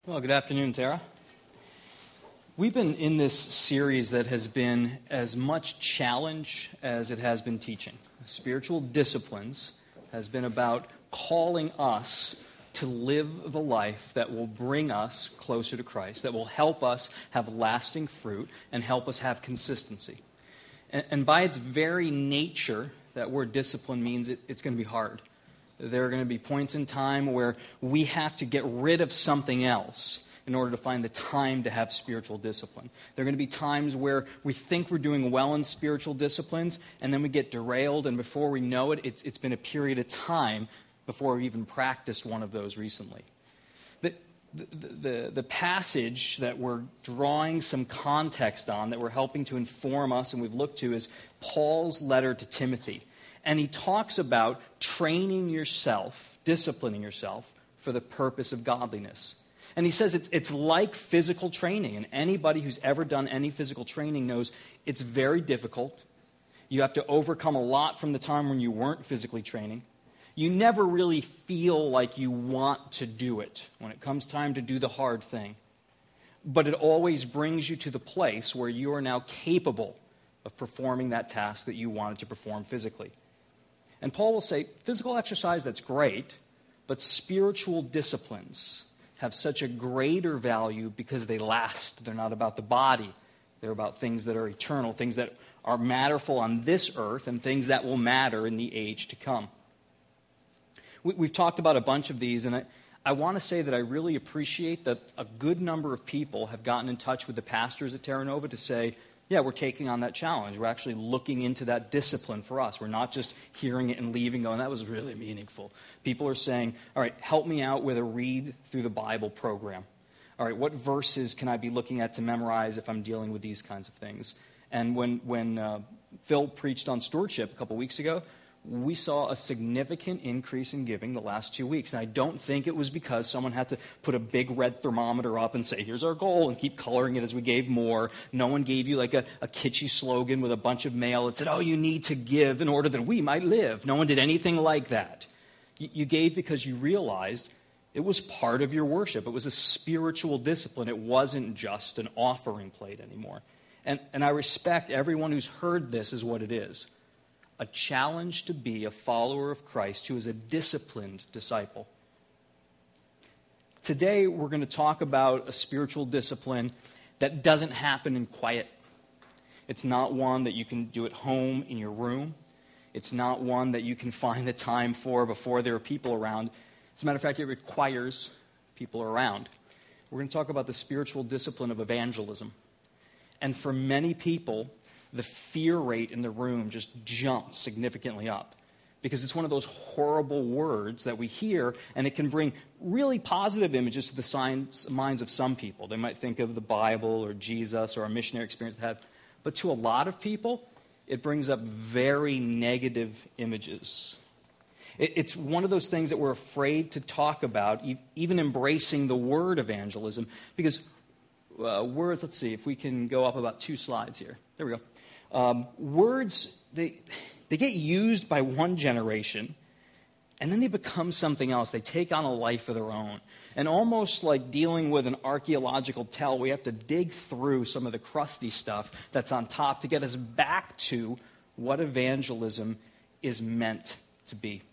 Well, good afternoon, Tara. We've been in this series that has been as much challenge as it has been teaching. Spiritual Disciplines has been about calling us to live the life that will bring us closer to Christ, that will help us have lasting fruit and help us have consistency. And by its very nature, that word discipline means it's going to be hard. There are going to be points in time where we have to get rid of something else in order to find the time to have spiritual discipline. There are going to be times where we think we're doing well in spiritual disciplines, and then we get derailed, and before we know it, it's been a period of time before we've even practiced one of those recently. The passage that we're drawing some context on, that we're helping to inform us and we've looked to, is Paul's letter to Timothy. And he talks about training yourself, disciplining yourself for the purpose of godliness. And he says it's like physical training. And anybody who's ever done any physical training knows it's very difficult. You have to overcome a lot from the time when you weren't physically training. You never really feel like you want to do it when it comes time to do the hard thing. But it always brings you to the place where you are now capable of performing that task that you wanted to perform physically. And Paul will say, physical exercise, that's great, but spiritual disciplines have such a greater value because they last. They're not about the body. They're about things that are eternal, things that are matterful on this earth, and things that will matter in the age to come. We've talked about a bunch of these, and I want to say that I really appreciate that a good number of people have gotten in touch with the pastors at Terra Nova to say, yeah, we're taking on that challenge. We're actually looking into that discipline for us. We're not just hearing it and leaving going, that was really meaningful. People are saying, all right, help me out with a read through the Bible program. All right, what verses can I be looking at to memorize if I'm dealing with these kinds of things? And when Phil preached on stewardship a couple weeks ago, we saw a significant increase in giving the last 2 weeks. And I don't think it was because someone had to put a big red thermometer up and say, here's our goal, and keep coloring it as we gave more. No one gave you like a kitschy slogan with a bunch of mail that said, oh, you need to give in order that we might live. No one did anything like that. You gave because you realized it was part of your worship. It was a spiritual discipline. It wasn't just an offering plate anymore. And I respect everyone who's heard this as what it is. A challenge to be a follower of Christ who is a disciplined disciple. Today, we're going to talk about a spiritual discipline that doesn't happen in quiet. It's not one that you can do at home in your room. It's not one that you can find the time for before there are people around. As a matter of fact, it requires people around. We're going to talk about the spiritual discipline of evangelism. And for many people, the fear rate in the room just jumps significantly up because it's one of those horrible words that we hear, and it can bring really positive images to the minds of some people. They might think of the Bible or Jesus or a missionary experience they had. But to a lot of people, it brings up very negative images. It's one of those things that we're afraid to talk about, even embracing the word evangelism, because words, let's see if we can go up about 2 slides here. There we go. Words, they get used by one generation, and then they become something else. They take on a life of their own. And almost like dealing with an archaeological tell, we have to dig through some of the crusty stuff that's on top to get us back to what evangelism is meant to be.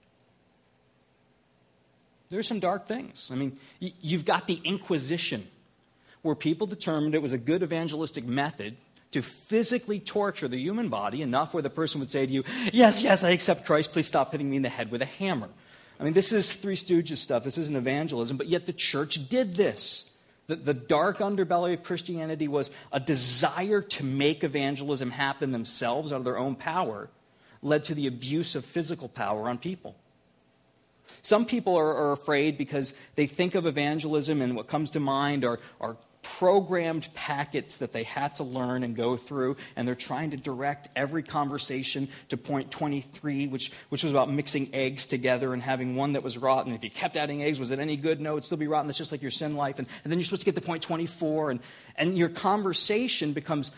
There's some dark things. I mean, you've got the Inquisition, where people determined it was a good evangelistic method to physically torture the human body enough where the person would say to you, yes, I accept Christ, please stop hitting me in the head with a hammer. I mean, this is Three Stooges stuff, this isn't evangelism, but yet the church did this. The dark underbelly of Christianity was a desire to make evangelism happen themselves out of their own power, led to the abuse of physical power on people. Some people are afraid because they think of evangelism and what comes to mind are programmed packets that they had to learn and go through, and they're trying to direct every conversation to point 23, which was about mixing eggs together and having one that was rotten. If you kept adding eggs, was it any good? No, it'd still be rotten. That's just like your sin life. And then you're supposed to get to point 24, and your conversation becomes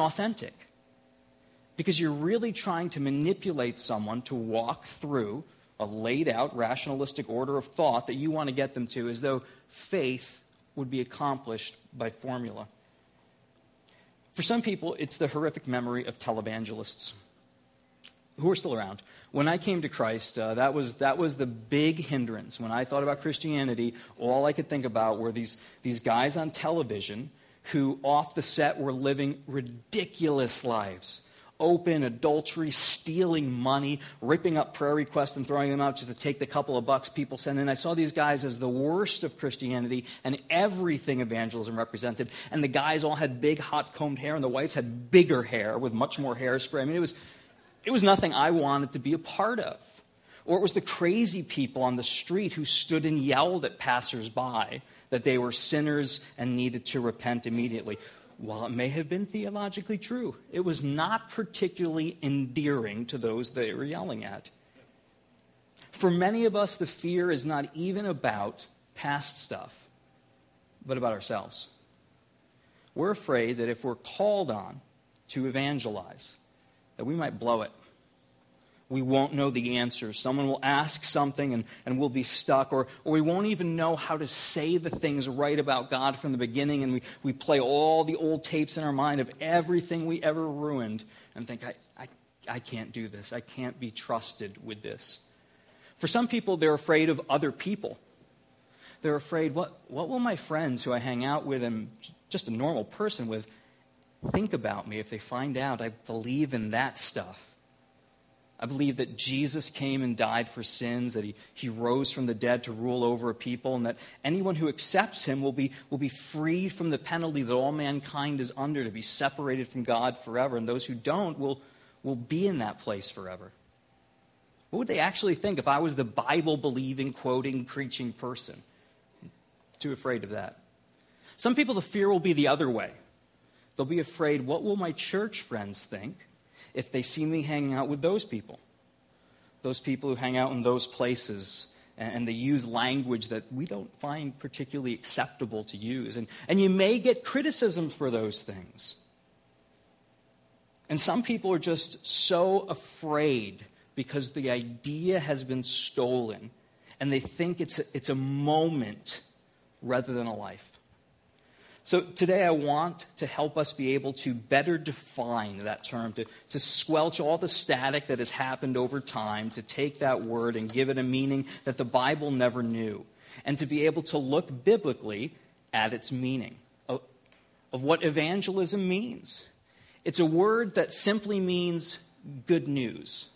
inauthentic because you're really trying to manipulate someone to walk through a laid out rationalistic order of thought that you want to get them to, as though faith would be accomplished by formula. For some people, it's the horrific memory of televangelists who are still around. When I came to Christ, that was the big hindrance. When I thought about Christianity, all I could think about were these guys on television who, off the set, were living ridiculous lives. Open adultery, stealing money, ripping up prayer requests and throwing them out just to take the couple of bucks people send in. I saw these guys as the worst of Christianity and everything evangelism represented. And the guys all had big, hot combed hair, and the wives had bigger hair with much more hairspray. I mean, it was nothing I wanted to be a part of. Or it was the crazy people on the street who stood and yelled at passersby that they were sinners and needed to repent immediately. While it may have been theologically true, it was not particularly endearing to those they were yelling at. For many of us, the fear is not even about past stuff, but about ourselves. We're afraid that if we're called on to evangelize, that we might blow it. We won't know the answers. Someone will ask something and we'll be stuck, or we won't even know how to say the things right about God from the beginning, and we play all the old tapes in our mind of everything we ever ruined and think, I can't do this. I can't be trusted with this. For some people, they're afraid of other people. They're afraid, what will my friends who I hang out with and just a normal person with think about me if they find out I believe in that stuff? I believe that Jesus came and died for sins, that he rose from the dead to rule over a people, and that anyone who accepts him will be freed from the penalty that all mankind is under, to be separated from God forever. And those who don't will be in that place forever. What would they actually think if I was the Bible-believing, quoting, preaching person? Too afraid of that. Some people, the fear will be the other way. They'll be afraid, what will my church friends think if they see me hanging out with those people who hang out in those places, and they use language that we don't find particularly acceptable to use. And you may get criticism for those things. And some people are just so afraid because the idea has been stolen, and they think it's a moment rather than a life. So today I want to help us be able to better define that term, to squelch all the static that has happened over time, to take that word and give it a meaning that the Bible never knew, and to be able to look biblically at its meaning, of what evangelism means. It's a word that simply means good news.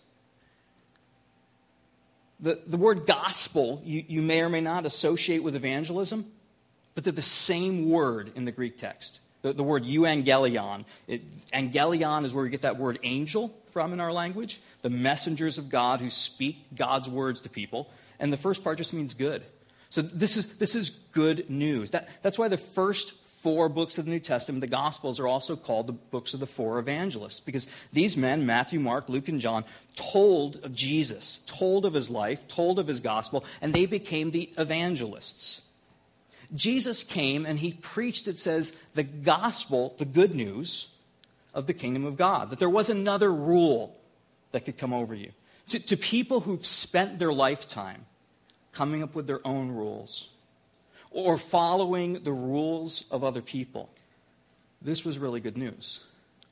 The word gospel you may or may not associate with evangelism, but they're the same word in the Greek text. The word euangelion. Angelion is where we get that word angel from in our language. The messengers of God who speak God's words to people. And the first part just means good. So this is good news. That's why the first 4 books of the New Testament, the Gospels, are also called the books of the 4 evangelists. Because these men, Matthew, Mark, Luke, and John, told of Jesus, told of his life, told of his gospel, and they became the evangelists. Jesus came and he preached, it says, the gospel, the good news of the kingdom of God. That there was another rule that could come over you. To people who've spent their lifetime coming up with their own rules or following the rules of other people, this was really good news.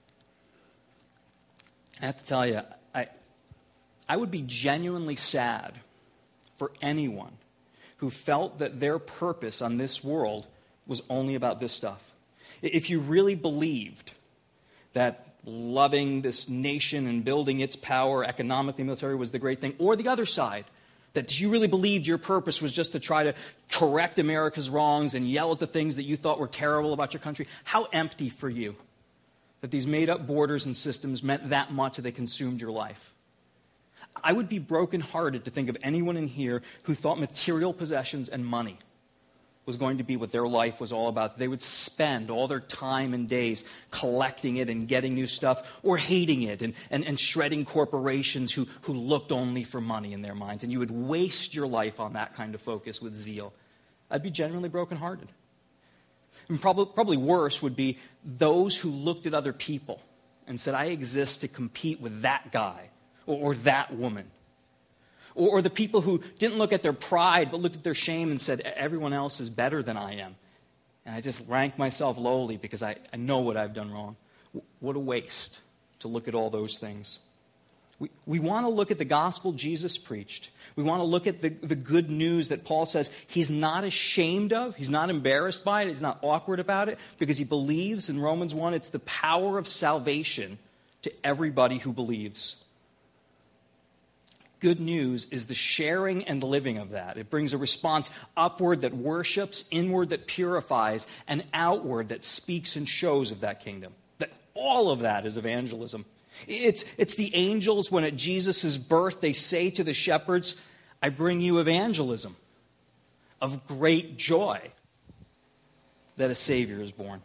I have to tell you, I would be genuinely sad for anyone who felt that their purpose on this world was only about this stuff. If you really believed that loving this nation and building its power economically, military was the great thing, or the other side, that you really believed your purpose was just to try to correct America's wrongs and yell at the things that you thought were terrible about your country, how empty for you that these made-up borders and systems meant that much that they consumed your life. I would be brokenhearted to think of anyone in here who thought material possessions and money was going to be what their life was all about. They would spend all their time and days collecting it and getting new stuff, or hating it and shredding corporations who looked only for money in their minds. And you would waste your life on that kind of focus with zeal. I'd be genuinely brokenhearted. And probably worse would be those who looked at other people and said, I exist to compete with that guy or that woman. Or the people who didn't look at their pride, but looked at their shame and said, everyone else is better than I am. And I just rank myself lowly because I know what I've done wrong. What a waste to look at all those things. We want to look at the gospel Jesus preached. We want to look at the good news that Paul says he's not ashamed of. He's not embarrassed by it. He's not awkward about it because he believes in Romans 1, it's the power of salvation to everybody who believes. Good news is the sharing and the living of that. It brings a response upward that worships, inward that purifies, and outward that speaks and shows of that kingdom. That all of that is evangelism. It's the angels when at Jesus' birth they say to the shepherds, I bring you evangelism of great joy that a Savior is born.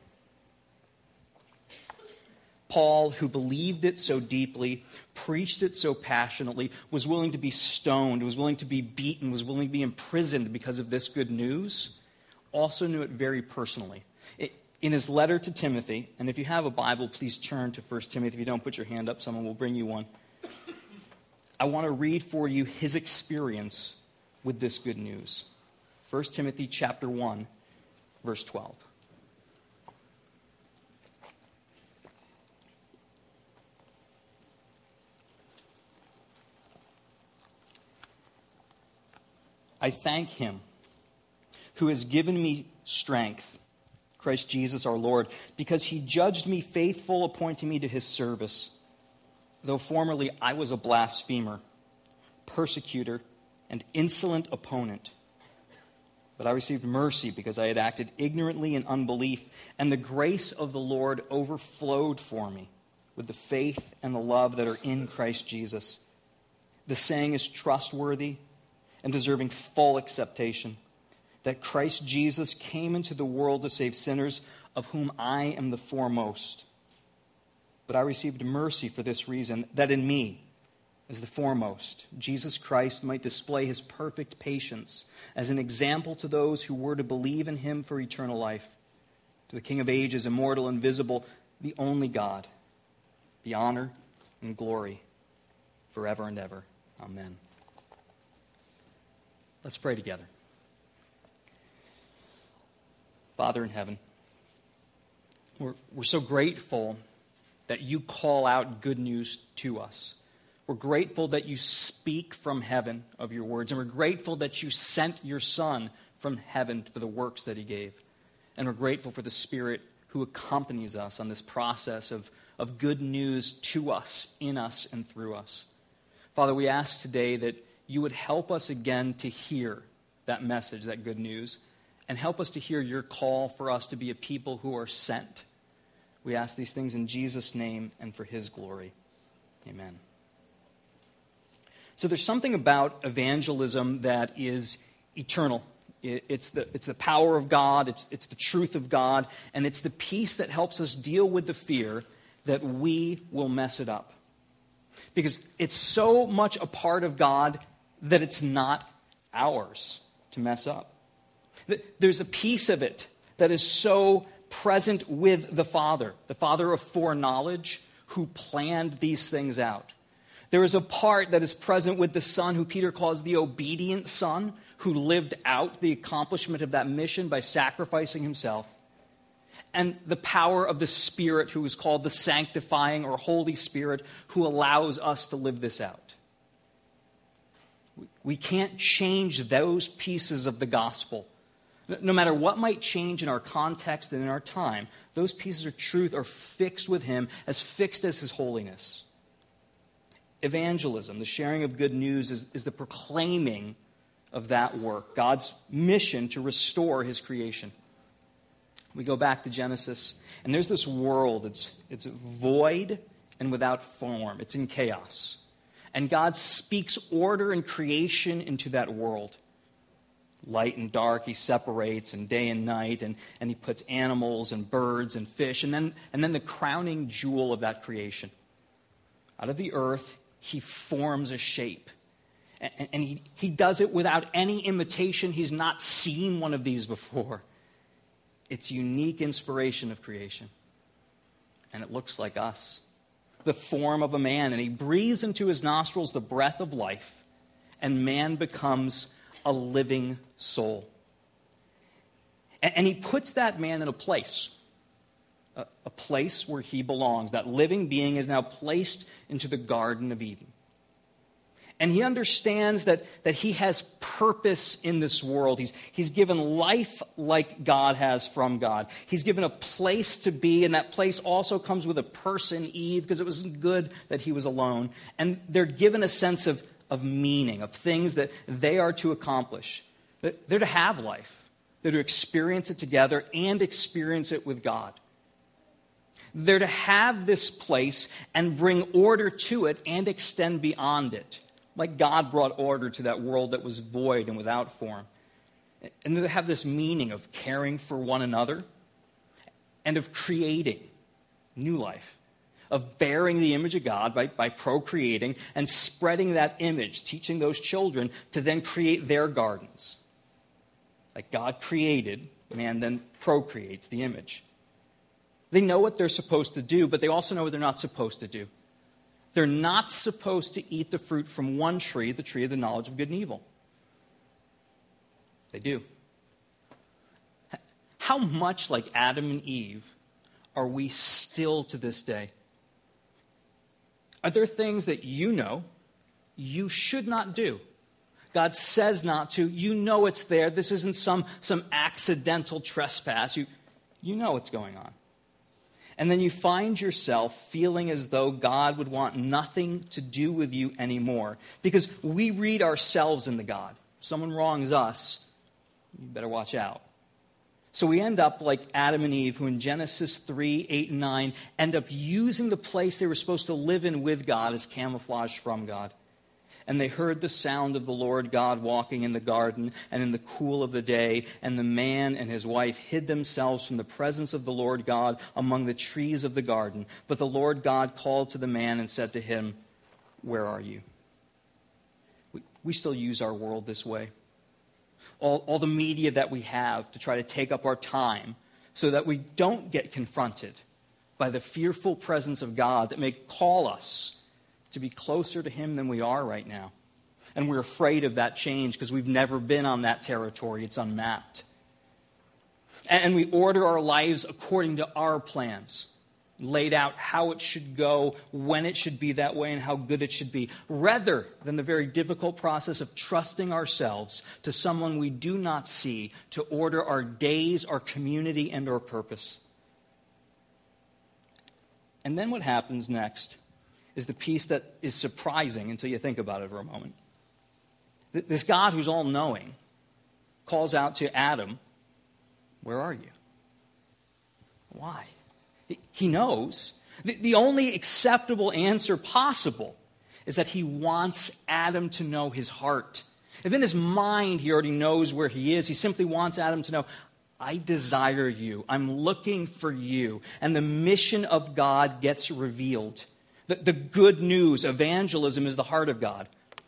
Paul, who believed it so deeply, preached it so passionately, was willing to be stoned, was willing to be beaten, was willing to be imprisoned because of this good news, also knew it very personally. In his letter to Timothy, and if you have a Bible, please turn to 1 Timothy. If you don't, put your hand up. Someone will bring you one. I want to read for you his experience with this good news. 1 Timothy chapter 1, verse 12. I thank him who has given me strength, Christ Jesus our Lord, because he judged me faithful, appointing me to his service. Though formerly I was a blasphemer, persecutor, and insolent opponent. But I received mercy because I had acted ignorantly in unbelief, and the grace of the Lord overflowed for me with the faith and the love that are in Christ Jesus. The saying is trustworthy and deserving full acceptation, that Christ Jesus came into the world to save sinners, of whom I am the foremost. But I received mercy for this reason, that in me, as the foremost, Jesus Christ might display his perfect patience as an example to those who were to believe in him for eternal life. To the King of ages, immortal, invisible, the only God, be honor and glory forever and ever. Amen. Let's pray together. Father in heaven, we're so grateful that you call out good news to us. We're grateful that you speak from heaven of your words, and we're grateful that you sent your Son from heaven for the works that he gave. And we're grateful for the Spirit who accompanies us on this process of good news to us, in us, and through us. Father, we ask today that you would help us again to hear that message, that good news, and help us to hear your call for us to be a people who are sent. We ask these things in Jesus' name and for his glory. Amen. So there's something about evangelism that is eternal. It's the power of God, it's the truth of God, and it's the peace that helps us deal with the fear that we will mess it up. Because it's so much a part of God that it's not ours to mess up. There's a piece of it that is so present with the Father of foreknowledge, who planned these things out. There is a part that is present with the Son, who Peter calls the obedient Son, who lived out the accomplishment of that mission by sacrificing himself. And the power of the Spirit, who is called the sanctifying or Holy Spirit, who allows us to live this out. We can't change those pieces of the gospel. No matter what might change in our context and in our time, those pieces of truth are fixed with him, as fixed as his holiness. Evangelism, the sharing of good news, is the proclaiming of that work, God's mission to restore his creation. We go back to Genesis, and there's this world. It's void and without form. It's in chaos. And God speaks order and creation into that world. Light and dark, he separates, and day and night, and he puts animals and birds and fish, and then the crowning jewel of that creation. Out of the earth, he forms a shape. And he does it without any imitation. He's not seen one of these before. It's unique inspiration of creation. And it looks like us. The form of a man, and he breathes into his nostrils the breath of life, and man becomes a living soul. And he puts that man in a place where he belongs. That living being is now placed into the Garden of Eden. And he understands that he has purpose in this world. He's given life like God has from God. He's given a place to be, and that place also comes with a person, Eve, because it wasn't good that he was alone. And they're given a sense of meaning, of things that they are to accomplish. They're to have life. They're to experience it together and experience it with God. They're to have this place and bring order to it and extend beyond it, like God brought order to that world that was void and without form. And they have this meaning of caring for one another and of creating new life, of bearing the image of God by procreating and spreading that image, teaching those children to then create their gardens. Like God created, man then procreates the image. They know what they're supposed to do, but they also know what they're not supposed to do. They're not supposed to eat the fruit from one tree, the tree of the knowledge of good and evil. They do. How much like Adam and Eve are we still to this day? Are there things that you know you should not do? God says not to. You know it's there. This isn't some accidental trespass. You know what's going on. And then you find yourself feeling as though God would want nothing to do with you anymore. Because we read ourselves into God. If someone wrongs us, you better watch out. So we end up like Adam and Eve, who in Genesis 3, 8, and 9 end up using the place they were supposed to live in with God as camouflage from God. And they heard the sound of the Lord God walking in the garden and in the cool of the day. And the man and his wife hid themselves from the presence of the Lord God among the trees of the garden. But the Lord God called to the man and said to him, "Where are you?" We still use our world this way. All the media that we have to try to take up our time so that we don't get confronted by the fearful presence of God that may call us to be closer to him than we are right now. And we're afraid of that change because we've never been on that territory. It's unmapped. And we order our lives according to our plans, laid out how it should go, when it should be that way, and how good it should be, rather than the very difficult process of trusting ourselves to someone we do not see to order our days, our community, and our purpose. And then what happens next is the piece that is surprising until you think about it for a moment. This God who's all-knowing calls out to Adam, "Where are you?" Why? He knows. The only acceptable answer possible is that he wants Adam to know his heart. If in his mind he already knows where he is, he simply wants Adam to know, "I desire you. I'm looking for you." And the mission of God gets revealed. The good news, evangelism, is the heart of God.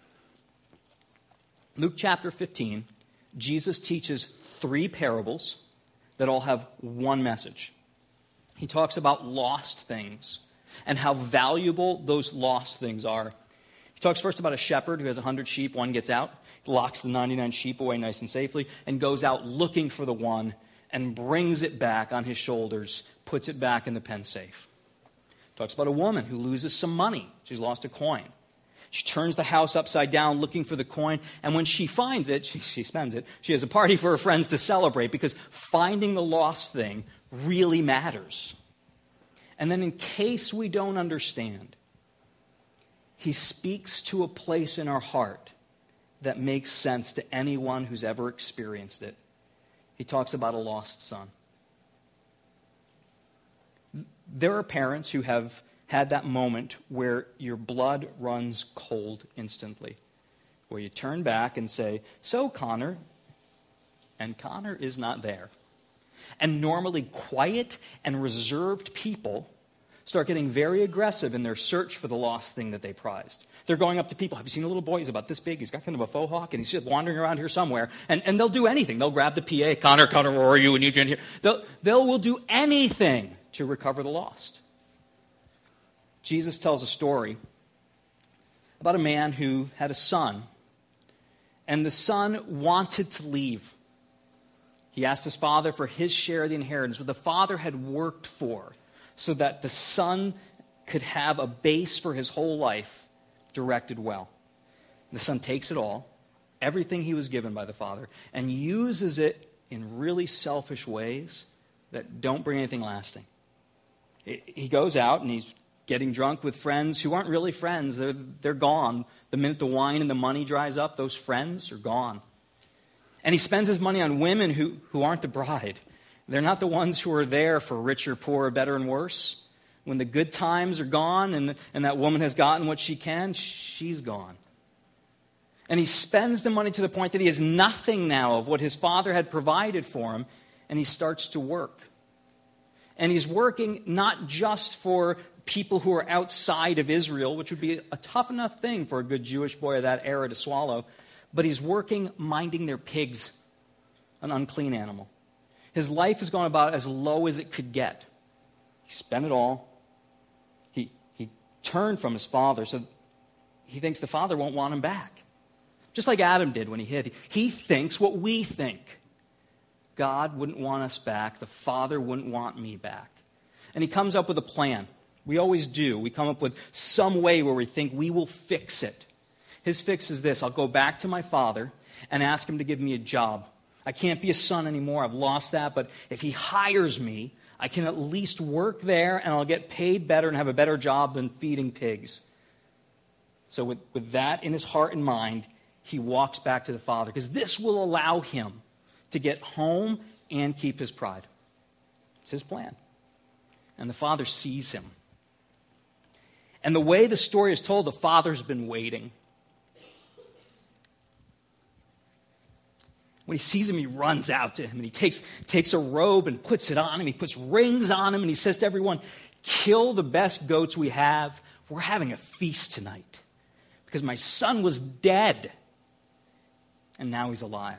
Luke chapter 15, Jesus teaches 3 parables that all have one message. He talks about lost things and how valuable those lost things are. He talks first about a shepherd who has 100 sheep. One gets out, locks the 99 sheep away nice and safely, and goes out looking for the one and brings it back on his shoulders, puts it back in the pen safe. Talks about a woman who loses some money. She's lost a coin. She turns the house upside down looking for the coin, and when she finds it, she spends it. She has a party for her friends to celebrate because finding the lost thing really matters. And then in case we don't understand, he speaks to a place in our heart that makes sense to anyone who's ever experienced it. He talks about a lost son. There are parents who have had that moment where your blood runs cold instantly, where you turn back and say, "So, Connor," and Connor is not there. And normally quiet and reserved people start getting very aggressive in their search for the lost thing that they prized. They're going up to people. "Have you seen a little boy? He's about this big. He's got kind of a faux hawk, and he's just wandering around here somewhere." And they'll do anything. They'll grab the PA. Connor, where are you? We need you in here." They will do anything to recover the lost. Jesus tells a story about a man who had a son And the son wanted to leave. He asked his father for his share of the inheritance, what the father had worked for, so that the son could have a base for his whole life directed well. The son takes it all, everything he was given by the father, and uses it in really selfish ways that don't bring anything lasting. He goes out and he's getting drunk with friends who aren't really friends. They're gone. The minute the wine and the money dries up, those friends are gone. And he spends his money on women who aren't the bride. They're not the ones who are there for richer, poorer, better, and worse. When the good times are gone and that woman has gotten what she can, she's gone. And he spends the money to the point that he has nothing now of what his father had provided for him, and he starts to work. And he's working not just for people who are outside of Israel, which would be a tough enough thing for a good Jewish boy of that era to swallow, but he's working minding their pigs, an unclean animal. His life has gone about as low as it could get. He spent it all. He turned from his father, so he thinks the father won't want him back. Just like Adam did when he hid. He thinks what we think. God wouldn't want us back. The father wouldn't want me back. And he comes up with a plan. We always do. We come up with some way where we think we will fix it. His fix is this: I'll go back to my father and ask him to give me a job. I can't be a son anymore. I've lost that. But if he hires me, I can at least work there and I'll get paid better and have a better job than feeding pigs. So with that in his heart and mind, he walks back to the father, because this will allow him to get home and keep his pride. It's his plan. And the father sees him. And the way the story is told, the father's been waiting. When he sees him, he runs out to him, and he takes a robe and puts it on him. He puts rings on him, and he says to everyone, "Kill the best goats we have. We're having a feast tonight, because my son was dead, and now he's alive."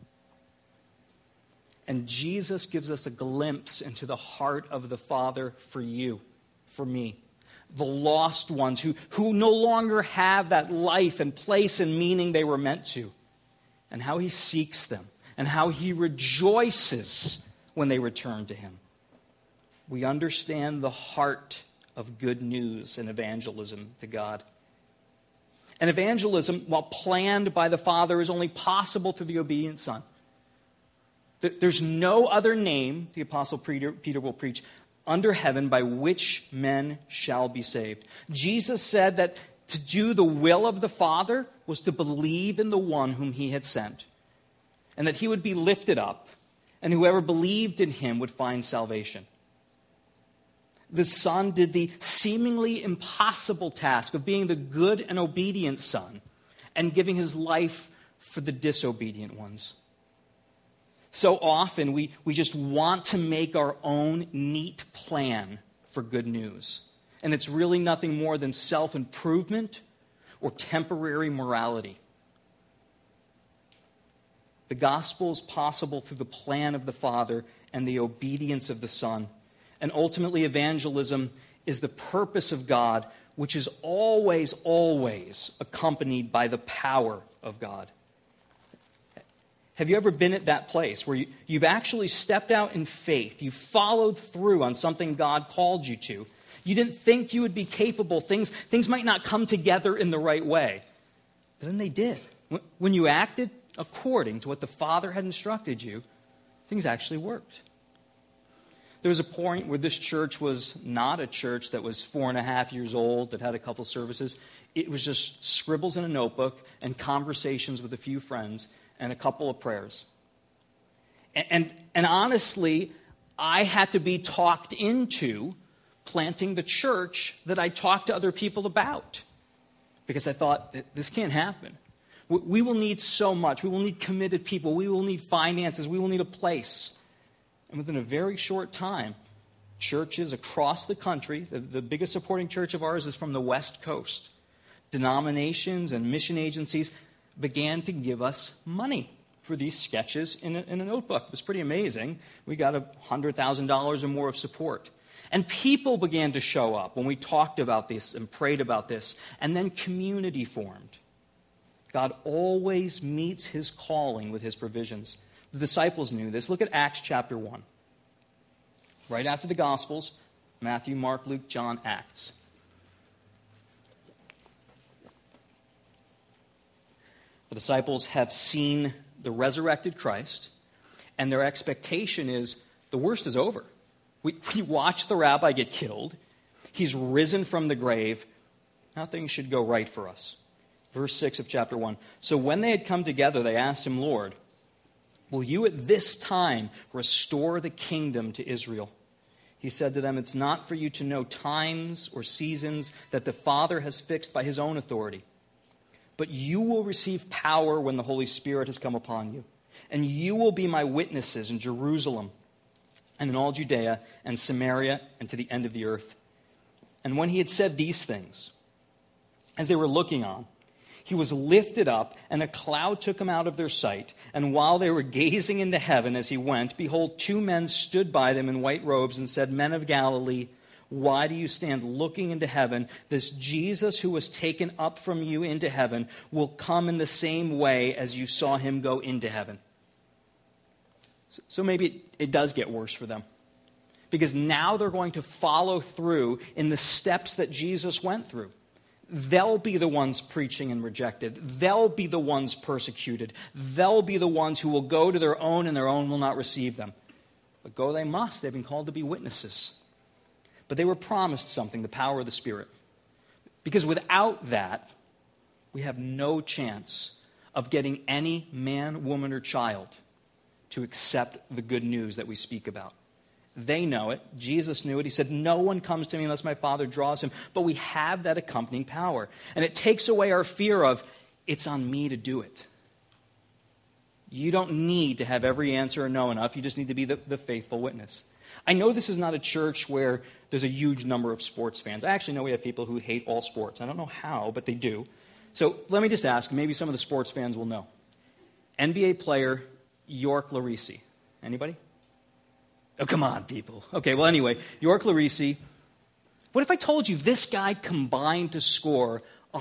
And Jesus gives us a glimpse into the heart of the Father for you, for me. The lost ones who no longer have that life and place and meaning they were meant to. And how he seeks them. And how he rejoices when they return to him. We understand the heart of good news and evangelism to God. And evangelism, while planned by the Father, is only possible through the obedient Son. There's no other name, the Apostle Peter will preach, under heaven by which men shall be saved. Jesus said that to do the will of the Father was to believe in the one whom he had sent, and that he would be lifted up, and whoever believed in him would find salvation. The Son did the seemingly impossible task of being the good and obedient Son and giving his life for the disobedient ones. So often we just want to make our own neat plan for good news. And it's really nothing more than self-improvement or temporary morality. The gospel is possible through the plan of the Father and the obedience of the Son. And ultimately, evangelism is the purpose of God, which is always, always accompanied by the power of God. Have you ever been at that place where you've actually stepped out in faith? You followed through on something God called you to. You didn't think you would be capable. Things might not come together in the right way. But then they did. When you acted according to what the Father had instructed you, things actually worked. There was a point where this church was not a church that was 4.5 years old, that had a couple services. It was just scribbles in a notebook and conversations with a few friends and a couple of prayers. And honestly, I had to be talked into planting the church that I talked to other people about. Because I thought, this can't happen. We will need so much. We will need committed people. We will need finances. We will need a place. And within a very short time, churches across the country, the biggest supporting church of ours is from the West Coast, denominations and mission agencies began to give us money for these sketches in a notebook. It was pretty amazing. We got $100,000 or more of support. And people began to show up when we talked about this and prayed about this. And then community formed. God always meets his calling with his provisions. The disciples knew this. Look at Acts chapter 1. Right after the Gospels, Matthew, Mark, Luke, John, Acts. The disciples have seen the resurrected Christ, and their expectation is the worst is over. We watched the rabbi get killed. He's risen from the grave. Now things should go right for us. Verse 6 of chapter 1. So when they had come together, they asked him, Lord, will you at this time restore the kingdom to Israel? He said to them, it's not for you to know times or seasons that the Father has fixed by his own authority. But you will receive power when the Holy Spirit has come upon you. And you will be my witnesses in Jerusalem and in all Judea and Samaria and to the end of the earth. And when he had said these things, as they were looking on, he was lifted up, and a cloud took him out of their sight. And while they were gazing into heaven as he went, behold, two men stood by them in white robes and said, Men of Galilee, why do you stand looking into heaven? This Jesus who was taken up from you into heaven will come in the same way as you saw him go into heaven. So maybe it does get worse for them. Because now they're going to follow through in the steps that Jesus went through. They'll be the ones preaching and rejected. They'll be the ones persecuted. They'll be the ones who will go to their own and their own will not receive them. But go they must. They've been called to be witnesses. But they were promised something, the power of the Spirit. Because without that, we have no chance of getting any man, woman, or child to accept the good news that we speak about. They know it. Jesus knew it. He said, no one comes to me unless my Father draws him. But we have that accompanying power. And it takes away our fear of, it's on me to do it. You don't need to have every answer or know enough. You just need to be the faithful witness. I know this is not a church where there's a huge number of sports fans. I actually know we have people who hate all sports. I don't know how, but they do. So let me just ask, maybe some of the sports fans will know. NBA player York Larisi. Anybody? Oh, come on, people. Okay, well, anyway, York Larisi. What if I told you this guy combined to score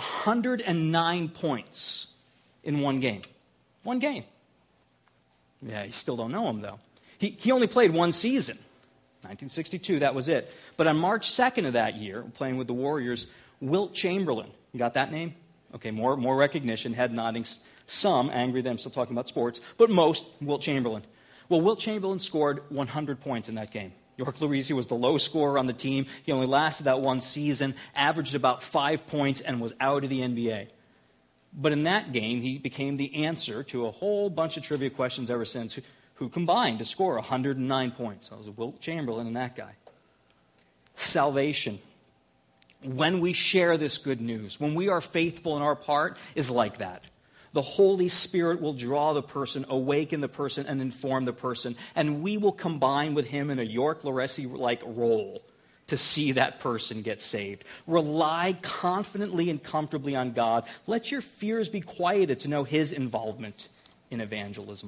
109 points in one game? One game. Yeah, you still don't know him, though. He only played one season. 1962, that was it. But on March 2nd of that year, playing with the Warriors, Wilt Chamberlain. You got that name? Okay, more recognition, head nodding. Some angry that I'm still talking about sports, but most Wilt Chamberlain. Well, Wilt Chamberlain scored 100 points in that game. York Larisi was the low scorer on the team. He only lasted that one season, averaged about 5 points, and was out of the NBA. But in that game, he became the answer to a whole bunch of trivia questions ever since, who combined to score 109 points. So it was Wilt Chamberlain and that guy. Salvation. When we share this good news, when we are faithful in our part, is like that. The Holy Spirit will draw the person, awaken the person, and inform the person. And we will combine with him in a York Larisi-like role to see that person get saved. Rely confidently and comfortably on God. Let your fears be quieted to know his involvement in evangelism.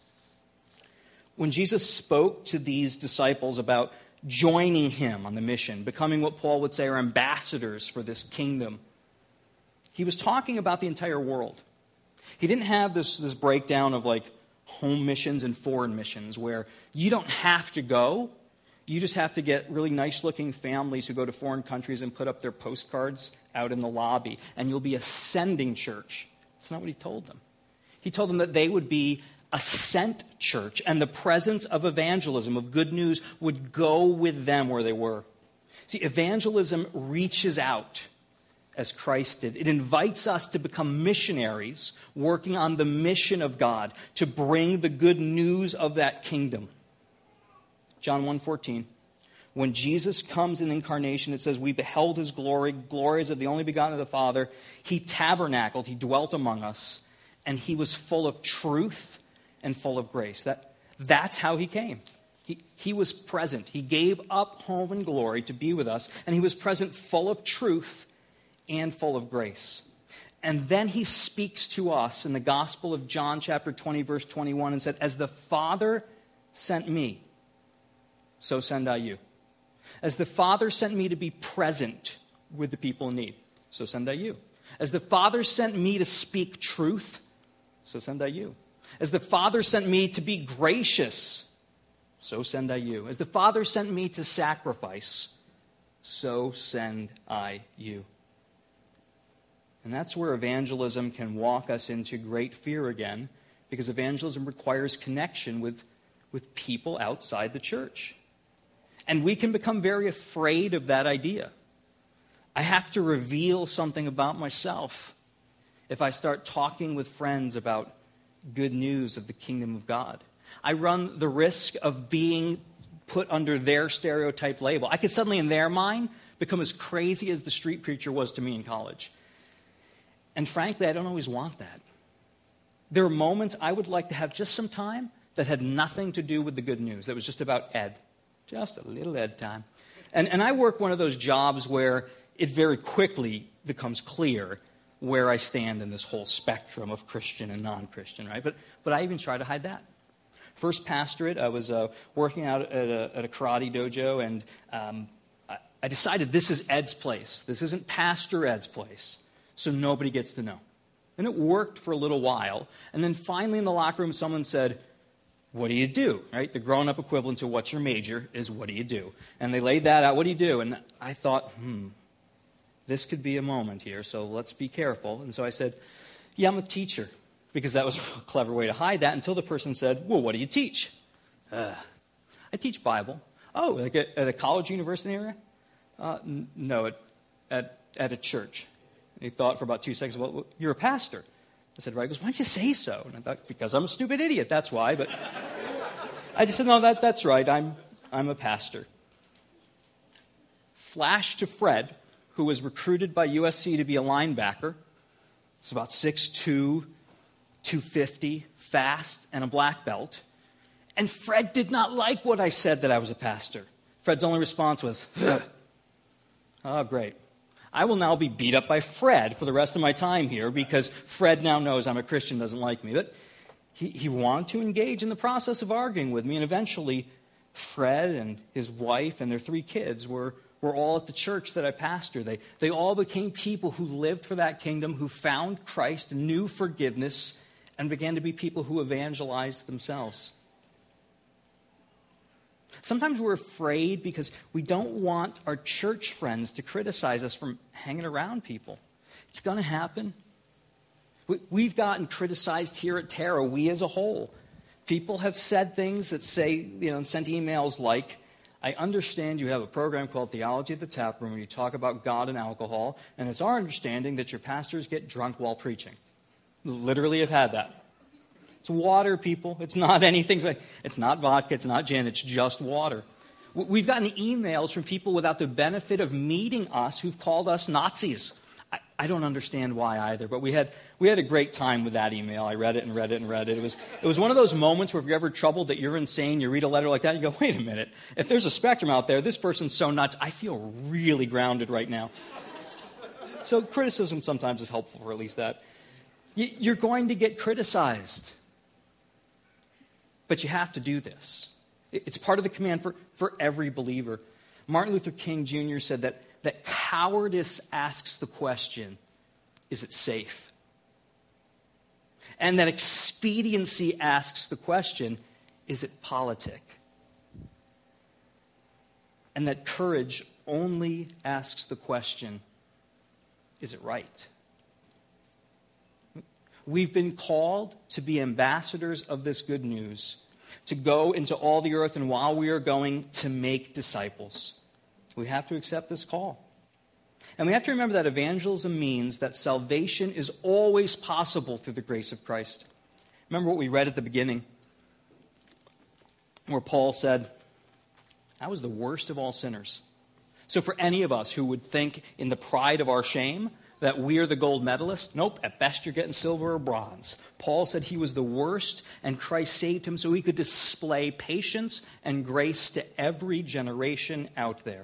When Jesus spoke to these disciples about joining him on the mission, becoming what Paul would say are ambassadors for this kingdom, he was talking about the entire world. He didn't have this breakdown of like home missions and foreign missions where you don't have to go. You just have to get really nice-looking families who go to foreign countries and put up their postcards out in the lobby, and you'll be a sending church. That's not what he told them. He told them that they would be a sent church, and the presence of evangelism, of good news, would go with them where they were. See, evangelism reaches out as Christ did. It invites us to become missionaries working on the mission of God to bring the good news of that kingdom. John 1:14. When Jesus comes in incarnation, it says, we beheld his glory, glories of the only begotten of the Father. He tabernacled, he dwelt among us, and he was full of truth and full of grace. That's how he came. He was present. He gave up home and glory to be with us, and he was present full of truth and full of grace. And then he speaks to us in the Gospel of John chapter 20, verse 21, and said, as the Father sent me, so send I you. As the Father sent me to be present with the people in need, so send I you. As the Father sent me to speak truth, so send I you. As the Father sent me to be gracious, so send I you. As the Father sent me to sacrifice, so send I you. And that's where evangelism can walk us into great fear again, because evangelism requires connection with people outside the church. And we can become very afraid of that idea. I have to reveal something about myself if I start talking with friends about good news of the kingdom of God. I run the risk of being put under their stereotype label. I could suddenly, in their mind, become as crazy as the street preacher was to me in college. And frankly, I don't always want that. There are moments I would like to have just some time that had nothing to do with the good news. That was just about Ed. Just a little Ed time. And I work one of those jobs where it very quickly becomes clear where I stand in this whole spectrum of Christian and non-Christian, right? But I even try to hide that. First pastorate, I was working out at a karate dojo, and I decided this is Ed's place. This isn't Pastor Ed's place, so nobody gets to know. And it worked for a little while, and then finally in the locker room someone said, what do you do? Right? The grown-up equivalent to what's your major is what do you do? And they laid that out, what do you do? And I thought, this could be a moment here, so let's be careful. And so I said, yeah, I'm a teacher, because that was a clever way to hide that until the person said, well, what do you teach? I teach Bible. Oh, like at a college, university area? No, at a church. And he thought for about 2 seconds, well, you're a pastor. I said, right. He goes, why'd you say so? And I thought, because I'm a stupid idiot, that's why. But I just said, no, that's right, I'm a pastor. Flash to Fred, who was recruited by USC to be a linebacker. He's about 6'2", 250, fast, and a black belt. And Fred did not like what I said that I was a pastor. Fred's only response was, ugh. Oh, great. I will now be beat up by Fred for the rest of my time here because Fred now knows I'm a Christian, doesn't like me. But he wanted to engage in the process of arguing with me, and eventually Fred and his wife and their 3 kids were all at the church that I pastor. They all became people who lived for that kingdom, who found Christ, knew forgiveness, and began to be people who evangelized themselves. Sometimes we're afraid because we don't want our church friends to criticize us from hanging around people. It's going to happen. We've gotten criticized here at Terra, we as a whole. People have said things that say, sent emails like, I understand you have a program called Theology at the Tap Room where you talk about God and alcohol, and it's our understanding that your pastors get drunk while preaching. Literally have had that. It's water, people. It's not anything. It's not vodka. It's not gin. It's just water. We've gotten emails from people without the benefit of meeting us who've called us Nazis. I don't understand why either, but we had a great time with that email. I read it and read it and read it. It was one of those moments where if you're ever troubled that you're insane, you read a letter like that, and you go, wait a minute. If there's a spectrum out there, this person's so nuts, I feel really grounded right now. So criticism sometimes is helpful for at least that. You're going to get criticized. But you have to do this. It's part of the command for every believer. Martin Luther King Jr. said that cowardice asks the question, is it safe? And that expediency asks the question, is it politic? And that courage only asks the question, is it right? We've been called to be ambassadors of this good news, to go into all the earth, and while we are going, to make disciples. We have to accept this call. And we have to remember that evangelism means that salvation is always possible through the grace of Christ. Remember what we read at the beginning, where Paul said, I was the worst of all sinners. So for any of us who would think in the pride of our shame that we are the gold medalist, nope, at best you're getting silver or bronze. Paul said he was the worst, and Christ saved him so he could display patience and grace to every generation out there.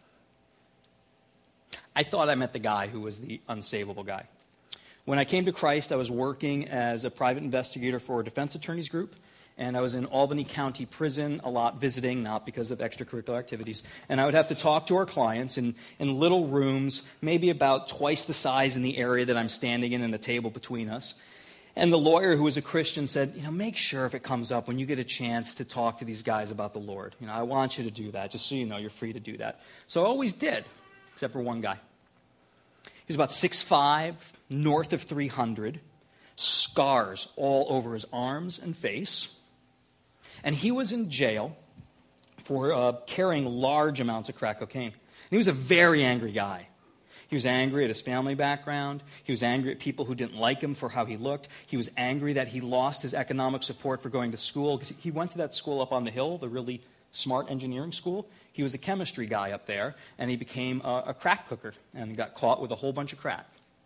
I thought I met the guy who was the unsavable guy. When I came to Christ, I was working as a private investigator for a defense attorneys group, And I was in Albany County Prison a lot visiting, not because of extracurricular activities. And I would have to talk to our clients in little rooms, maybe about twice the size in the area that I'm standing in, and a table between us. And the lawyer, who was a Christian, said, make sure if it comes up when you get a chance to talk to these guys about the Lord. I want you to do that, just so you know you're free to do that. So I always did, except for one guy. He was about 6'5", north of 300, scars all over his arms and face. And he was in jail for carrying large amounts of crack cocaine. And he was a very angry guy. He was angry at his family background. He was angry at people who didn't like him for how he looked. He was angry that he lost his economic support for going to school, because he went to that school up on the hill, the really smart engineering school. He was a chemistry guy up there, and he became a crack cooker and got caught with a whole bunch of crack.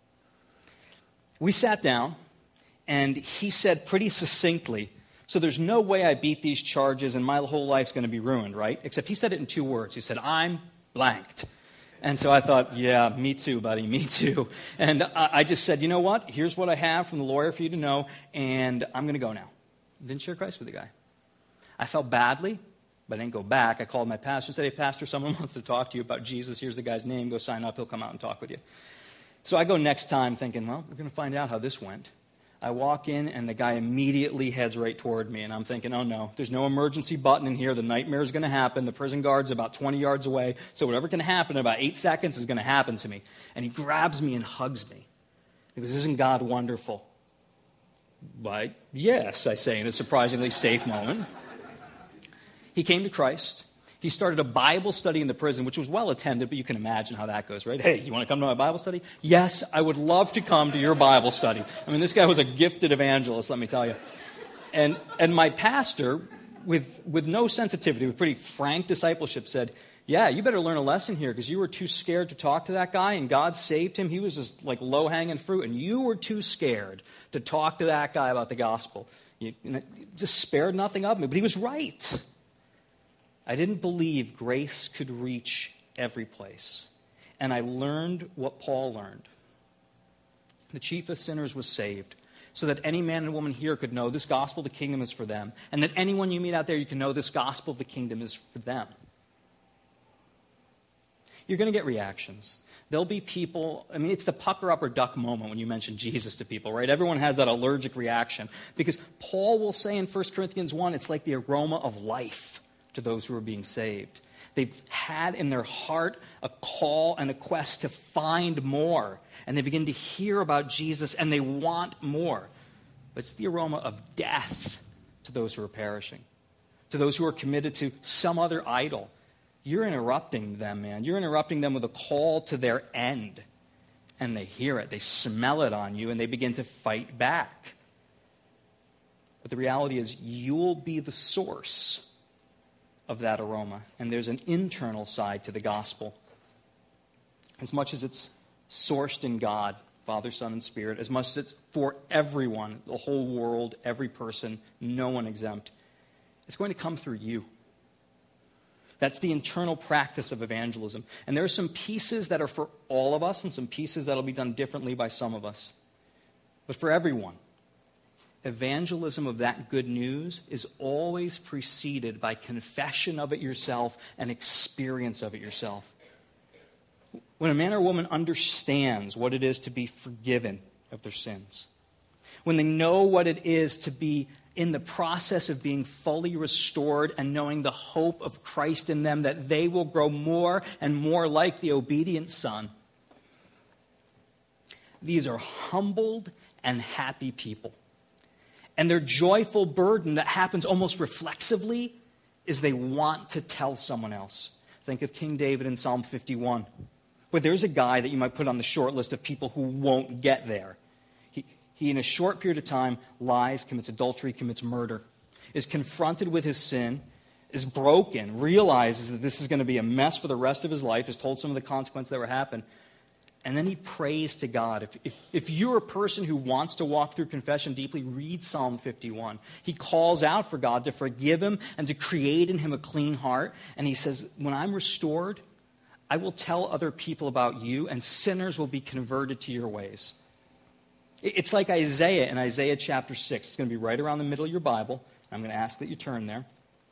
We sat down, and he said pretty succinctly, so there's no way I beat these charges and my whole life's going to be ruined, right? Except he said it in 2 words. He said, I'm blanked. And so I thought, yeah, me too, buddy, me too. And I just said, you know what? Here's what I have from the lawyer for you to know, and I'm going to go now. Didn't share Christ with the guy. I felt badly, but I didn't go back. I called my pastor and said, hey, pastor, someone wants to talk to you about Jesus. Here's the guy's name. Go sign up. He'll come out and talk with you. So I go next time thinking, well, we're going to find out how this went. I walk in, and the guy immediately heads right toward me, and I'm thinking, oh, no, there's no emergency button in here. The nightmare is going to happen. The prison guard's about 20 yards away, so whatever can happen in about 8 seconds is going to happen to me. And he grabs me and hugs me. He goes, isn't God wonderful? Why, yes, I say in a surprisingly safe moment. He came to Christ. He started a Bible study in the prison, which was well attended, but you can imagine how that goes, right? Hey, you want to come to my Bible study? Yes, I would love to come to your Bible study. I mean, this guy was a gifted evangelist, let me tell you. And my pastor, with no sensitivity, with pretty frank discipleship, said, yeah, you better learn a lesson here, because you were too scared to talk to that guy, and God saved him. He was just like low-hanging fruit, and you were too scared to talk to that guy about the gospel. You just spared nothing of me, but he was right. I didn't believe grace could reach every place. And I learned what Paul learned. The chief of sinners was saved, so that any man and woman here could know this gospel of the kingdom is for them, and that anyone you meet out there, you can know this gospel of the kingdom is for them. You're going to get reactions. There'll be people, it's the pucker up or duck moment when you mention Jesus to people, right? Everyone has that allergic reaction. Because Paul will say in 1 Corinthians 1, it's like the aroma of life to those who are being saved. They've had in their heart a call and a quest to find more. And they begin to hear about Jesus, and they want more. But it's the aroma of death to those who are perishing, to those who are committed to some other idol. You're interrupting them, man. You're interrupting them with a call to their end. And they hear it. They smell it on you, and they begin to fight back. But the reality is, you'll be the source of that aroma. And there's an internal side to the gospel. As much as it's sourced in God, Father, Son, and Spirit, as much as it's for everyone, the whole world, every person, no one exempt, it's going to come through you. That's the internal practice of evangelism. And there are some pieces that are for all of us and some pieces that will be done differently by some of us. But for everyone, evangelism of that good news is always preceded by confession of it yourself and experience of it yourself. When a man or woman understands what it is to be forgiven of their sins, when they know what it is to be in the process of being fully restored and knowing the hope of Christ in them, that they will grow more and more like the obedient Son, these are humbled and happy people. And their joyful burden that happens almost reflexively is they want to tell someone else. Think of King David in Psalm 51, where there's a guy that you might put on the short list of people who won't get there. He in a short period of time, lies, commits adultery, commits murder, is confronted with his sin, is broken, realizes that this is going to be a mess for the rest of his life, is told some of the consequences that will happen. And then he prays to God. If you're a person who wants to walk through confession deeply, read Psalm 51. He calls out for God to forgive him and to create in him a clean heart. And he says, when I'm restored, I will tell other people about you, and sinners will be converted to your ways. It's like Isaiah in Isaiah chapter 6. It's going to be right around the middle of your Bible. I'm going to ask that you turn there.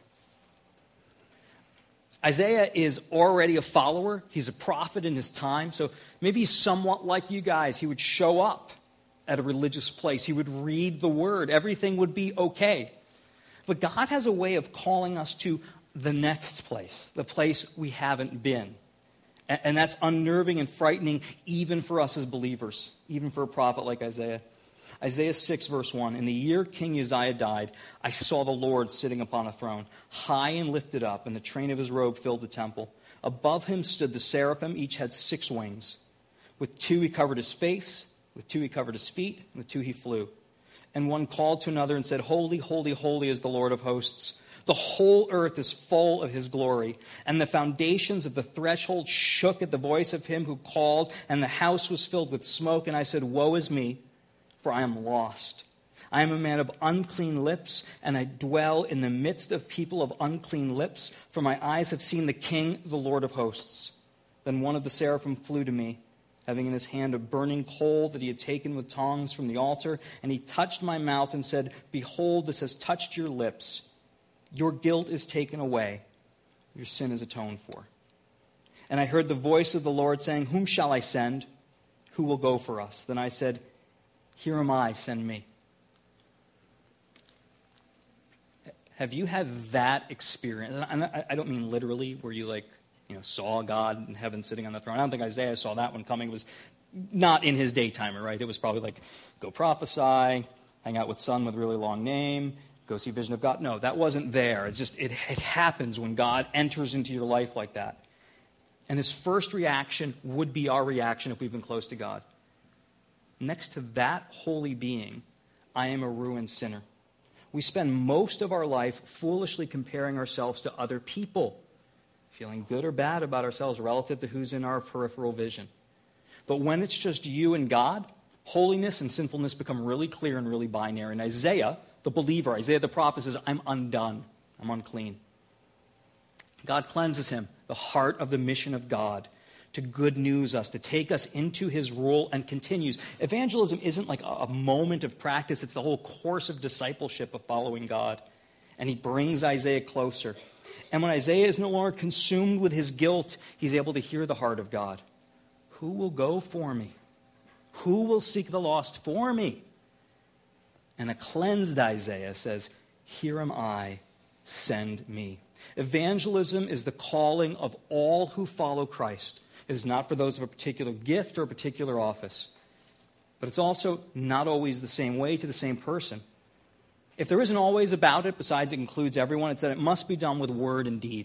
Isaiah is already a follower. He's a prophet in his time. So maybe he's somewhat like you guys. He would show up at a religious place. He would read the word. Everything would be okay. But God has a way of calling us to the next place, the place we haven't been. And that's unnerving and frightening even for us as believers, even for a prophet like Isaiah. Isaiah 6, verse 1, in the year King Uzziah died, I saw the Lord sitting upon a throne, high and lifted up, and the train of his robe filled the temple. Above him stood the seraphim, each had 6 wings. With 2 he covered his face, with 2 he covered his feet, and with 2 he flew. And one called to another and said, Holy, holy, holy is the Lord of hosts. The whole earth is full of his glory. And the foundations of the threshold shook at the voice of him who called, and the house was filled with smoke. And I said, Woe is me, for I am lost. I am a man of unclean lips, and I dwell in the midst of people of unclean lips, for my eyes have seen the King, the Lord of hosts. Then one of the seraphim flew to me, having in his hand a burning coal that he had taken with tongs from the altar, and he touched my mouth and said, Behold, this has touched your lips. Your guilt is taken away. Your sin is atoned for. And I heard the voice of the Lord saying, Whom shall I send? Who will go for us? Then I said, Here am I, send me. Have you had that experience? And I don't mean literally, where you saw God in heaven sitting on the throne. I don't think Isaiah saw that one coming. It was not in his daytimer, right? It was probably like, go prophesy, hang out with son with a really long name, go see vision of God. No, that wasn't there. It's just, it happens when God enters into your life like that. And his first reaction would be our reaction if we've been close to God. Next to that holy being, I am a ruined sinner. We spend most of our life foolishly comparing ourselves to other people, feeling good or bad about ourselves relative to who's in our peripheral vision. But when it's just you and God, holiness and sinfulness become really clear and really binary. And Isaiah, the believer, Isaiah the prophet says, I'm undone. I'm unclean. God cleanses him, the heart of the mission of God, to good news us, to take us into his rule, and continues. Evangelism isn't like a moment of practice. It's the whole course of discipleship of following God. And he brings Isaiah closer. And when Isaiah is no longer consumed with his guilt, he's able to hear the heart of God. Who will go for me? Who will seek the lost for me? And a cleansed Isaiah says, Here am I, send me. Evangelism is the calling of all who follow Christ. It is not for those of a particular gift or a particular office. But it's also not always the same way to the same person. If there isn't always about it, besides it includes everyone, it's that it must be done with word and deed.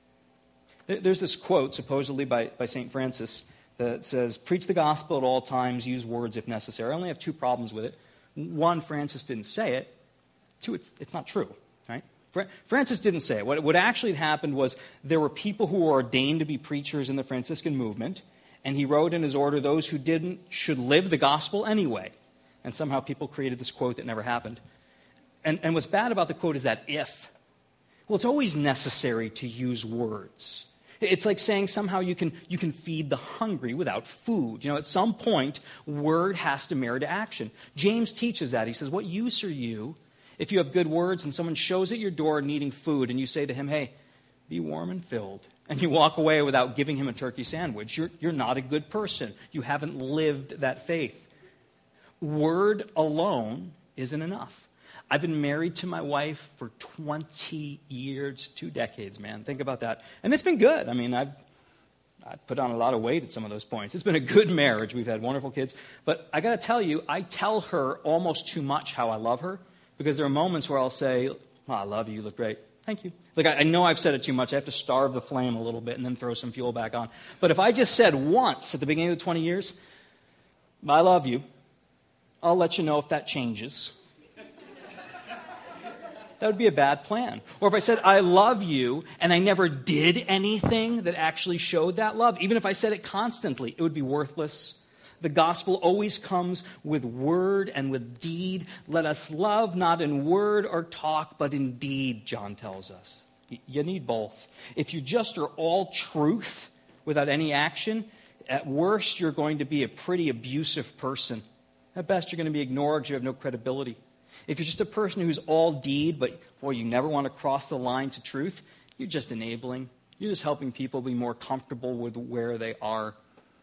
There's this quote, supposedly by St. Francis, that says, Preach the gospel at all times, use words if necessary. I only have 2 problems with it. 1, Francis didn't say it. 2, it's not true, right? Francis didn't say it. What actually had happened was there were people who were ordained to be preachers in the Franciscan movement, and he wrote in his order, those who didn't should live the gospel anyway. And somehow people created this quote that never happened. And what's bad about the quote is that if. Well, it's always necessary to use words. It's like saying somehow you can feed the hungry without food. At some point, word has to merit action. James teaches that. He says, what use are you if you have good words and someone shows at your door needing food and you say to him, hey, be warm and filled, and you walk away without giving him a turkey sandwich? You're not a good person. You haven't lived that faith. Word alone isn't enough. I've been married to my wife for 20 years, 2 decades, man. Think about that. And it's been good. I mean, I've put on a lot of weight at some of those points. It's been a good marriage. We've had wonderful kids. But I got to tell you, I tell her almost too much how I love her, because there are moments where I'll say, I love you. You look great. Thank you. Like, I know I've said it too much. I have to starve the flame a little bit and then throw some fuel back on. But if I just said once at the beginning of the 20 years, I love you, I'll let you know if that changes. That would be a bad plan. Or if I said, I love you, and I never did anything that actually showed that love, even if I said it constantly, it would be worthless. The gospel always comes with word and with deed. Let us love not in word or talk, but in deed, John tells us. You need both. If you just are all truth without any action, at worst, you're going to be a pretty abusive person. At best, you're going to be ignored. You have no credibility. If you're just a person who's all deed, but boy, you never want to cross the line to truth, you're just enabling. You're just helping people be more comfortable with where they are.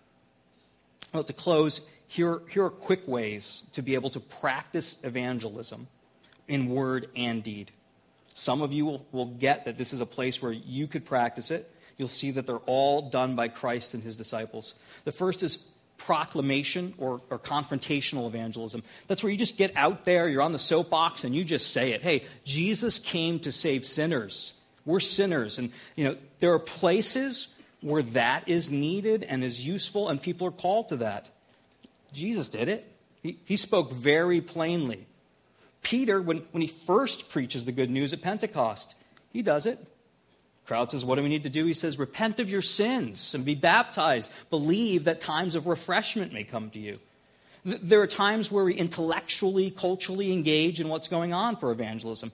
Well, to close, here are quick ways to be able to practice evangelism in word and deed. Some of you will get that this is a place where you could practice it. You'll see that they're all done by Christ and his disciples. The first is proclamation or confrontational evangelism. That's where you just get out there, you're on the soapbox, and you just say it. Hey, Jesus came to save sinners. We're sinners. And, there are places where that is needed and is useful, and people are called to that. Jesus did it. He spoke very plainly. Peter, when he first preaches the good news at Pentecost, he does it. Crowd says, what do we need to do? He says, repent of your sins and be baptized. Believe that times of refreshment may come to you. There are times where we intellectually, culturally engage in what's going on for evangelism.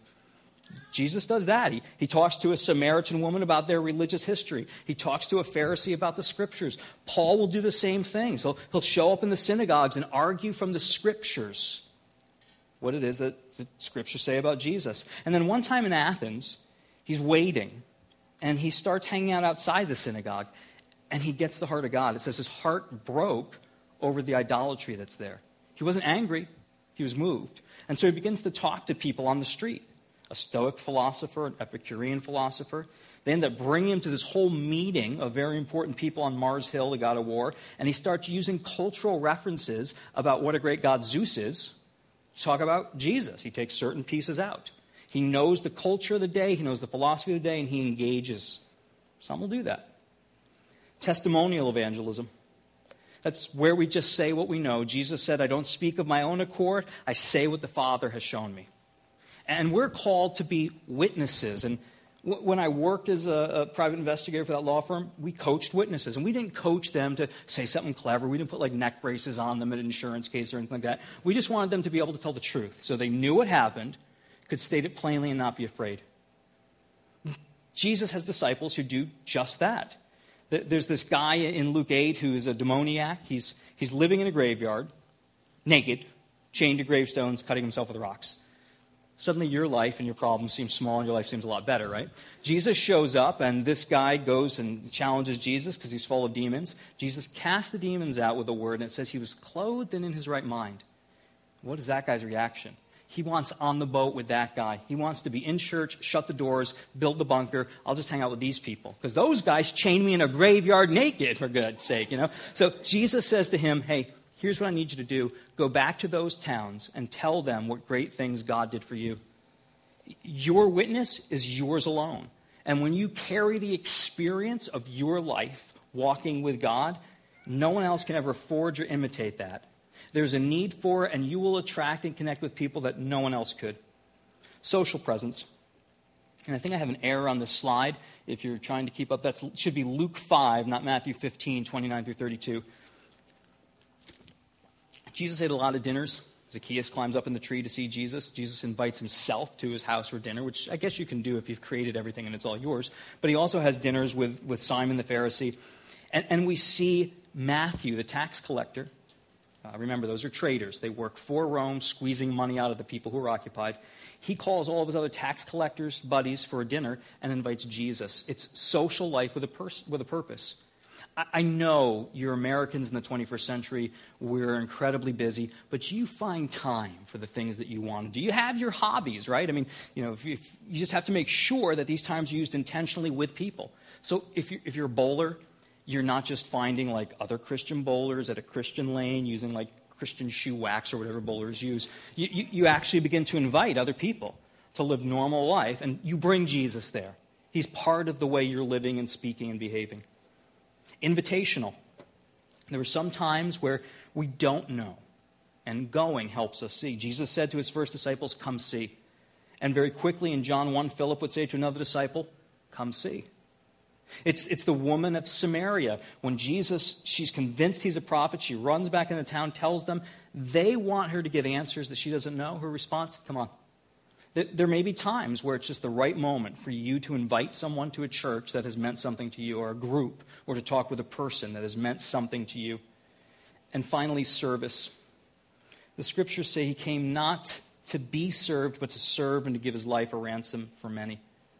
Jesus does that. He talks to a Samaritan woman about their religious history. He talks to a Pharisee about the scriptures. Paul will do the same thing. So he'll show up in the synagogues and argue from the scriptures what it is that the scriptures say about Jesus. And then one time in Athens, he's waiting, and he starts hanging out outside the synagogue, and he gets the heart of God. It says his heart broke over the idolatry that's there. He wasn't angry. He was moved. And so he begins to talk to people on the street. A Stoic philosopher, an Epicurean philosopher. They end up bringing him to this whole meeting of very important people on Mars Hill, the god of war, and he starts using cultural references about what a great god Zeus is to talk about Jesus. He takes certain pieces out. He knows the culture of the day, he knows the philosophy of the day, and he engages. Some will do that. Testimonial evangelism. That's where we just say what we know. Jesus said, I don't speak of my own accord, I say what the Father has shown me. And we're called to be witnesses. And when I worked as a private investigator for that law firm, we coached witnesses. And we didn't coach them to say something clever. We didn't put neck braces on them in an insurance case or anything like that. We just wanted them to be able to tell the truth. So they knew what happened, could state it plainly and not be afraid. Jesus has disciples who do just that. There's this guy in Luke 8 who is a demoniac. He's living in a graveyard, naked, chained to gravestones, cutting himself with rocks. Suddenly your life and your problems seem small and your life seems a lot better, right? Jesus shows up and this guy goes and challenges Jesus because he's full of demons. Jesus casts the demons out with a word, and it says he was clothed and in his right mind. What is that guy's reaction? He wants on the boat with that guy. He wants to be in church, shut the doors, build the bunker. I'll just hang out with these people. Because those guys chained me in a graveyard naked, for God's sake, So Jesus says to him, hey, here's what I need you to do. Go back to those towns and tell them what great things God did for you. Your witness is yours alone. And when you carry the experience of your life walking with God, no one else can ever forge or imitate that. There's a need for it, and you will attract and connect with people that no one else could. Social presence. And I think I have an error on this slide. If you're trying to keep up, that should be Luke 5, not Matthew 15, 29 through 32. Jesus ate a lot of dinners. Zacchaeus climbs up in the tree to see Jesus. Jesus invites himself to his house for dinner, which I guess you can do if you've created everything and it's all yours. But he also has dinners with Simon the Pharisee. And we see Matthew, the tax collector. Remember, those are traders. They work for Rome, squeezing money out of the people who are occupied. He calls all of his other tax collectors, buddies, for a dinner and invites Jesus. It's social life with a purpose. I know you're Americans in the 21st century. We're incredibly busy, but you find time for the things that you want to do. You have your hobbies, right? I mean, if you just have to make sure that these times are used intentionally with people. So if you're a bowler, you're not just finding other Christian bowlers at a Christian lane using Christian shoe wax or whatever bowlers use. You actually begin to invite other people to live normal life, and you bring Jesus there. He's part of the way you're living and speaking and behaving. Invitational. There are some times where we don't know, and going helps us see. Jesus said to his first disciples, come see. And very quickly in John 1, Philip would say to another disciple, come see. It's the woman of Samaria. When she's convinced he's a prophet, she runs back into town, tells them they want her to give answers that she doesn't know. Her response, come on. There may be times where it's just the right moment for you to invite someone to a church that has meant something to you, or a group, or to talk with a person that has meant something to you. And finally, service. The scriptures say he came not to be served, but to serve and to give his life a ransom for many.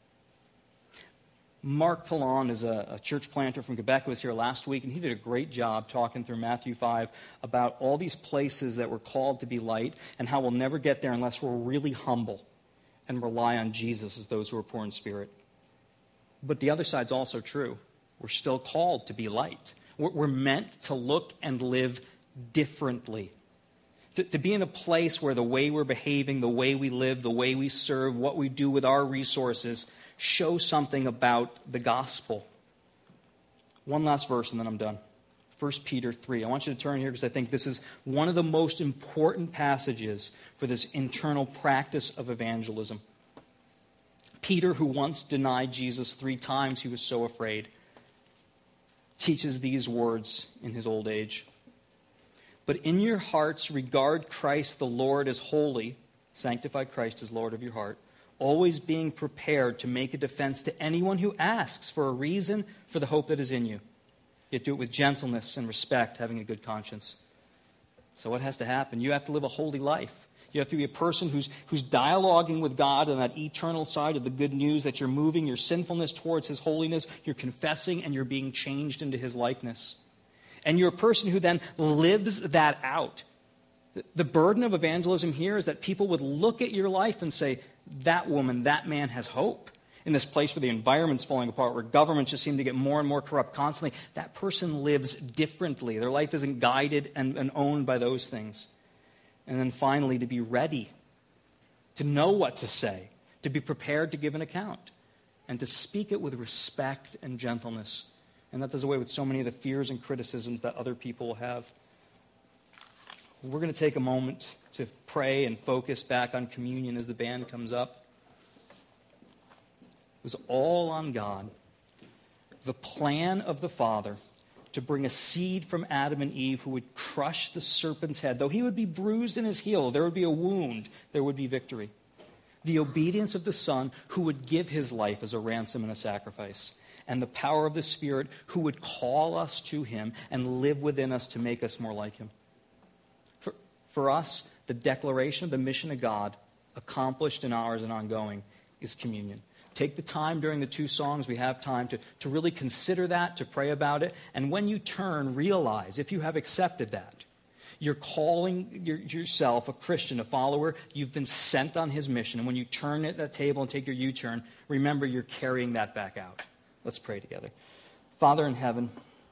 Mark Pallon is a church planter from Quebec who was here last week, and he did a great job talking through Matthew 5 about all these places that we're called to be light and how we'll never get there unless we're really humble and rely on Jesus as those who are poor in spirit. But the other side's also true. We're still called to be light. We're meant to look and live differently. To be in a place where the way we're behaving, the way we live, the way we serve, what we do with our resources show something about the gospel. One last verse and then I'm done. 1 Peter 3. I want you to turn here because I think this is one of the most important passages for this internal practice of evangelism. Peter, who once denied Jesus 3 times, he was so afraid, teaches these words in his old age. But in your hearts regard Christ the Lord as holy, sanctify Christ as Lord of your heart, always being prepared to make a defense to anyone who asks for a reason for the hope that is in you. Yet do it with gentleness and respect, having a good conscience. So what has to happen? You have to live a holy life. You have to be a person who's dialoguing with God on that eternal side of the good news, that you're moving your sinfulness towards his holiness, you're confessing, and you're being changed into his likeness. And you're a person who then lives that out. The burden of evangelism here is that people would look at your life and say, that woman, that man has hope. In this place where the environment's falling apart, where governments just seem to get more and more corrupt constantly, that person lives differently. Their life isn't guided and owned by those things. And then finally, to be ready, to know what to say, to be prepared to give an account, and to speak it with respect and gentleness. And that does away with so many of the fears and criticisms that other people have. We're going to take a moment to pray and focus back on communion as the band comes up. It was all on God. The plan of the Father to bring a seed from Adam and Eve who would crush the serpent's head. Though he would be bruised in his heel, there would be a wound, there would be victory. The obedience of the Son who would give his life as a ransom and a sacrifice. And the power of the Spirit who would call us to him and live within us to make us more like him. For us, the declaration of the mission of God, accomplished in ours and ongoing, is communion. Take the time during the 2 songs. We have time to really consider that, to pray about it. And when you turn, realize, if you have accepted that, you're calling yourself a Christian, a follower. You've been sent on his mission. And when you turn at that table and take your U-turn, remember you're carrying that back out. Let's pray together. Father in heaven,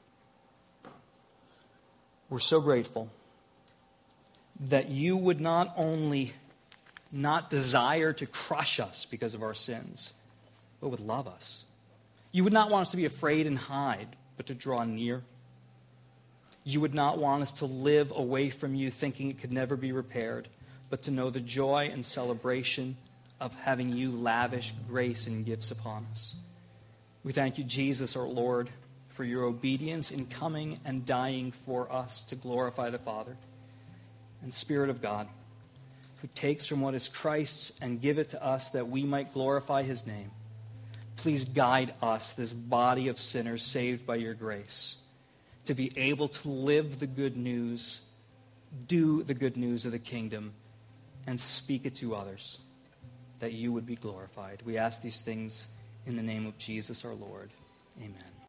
we're so grateful that you would not only not desire to crush us because of our sins, but would love us. You would not want us to be afraid and hide, but to draw near. You would not want us to live away from you thinking it could never be repaired, but to know the joy and celebration of having you lavish grace and gifts upon us. We thank you, Jesus, our Lord, for your obedience in coming and dying for us to glorify the Father. And Spirit of God, who takes from what is Christ's and give it to us that we might glorify his name. Please guide us, this body of sinners saved by your grace, to be able to live the good news, do the good news of the kingdom, and speak it to others, that you would be glorified. We ask these things in the name of Jesus our Lord. Amen.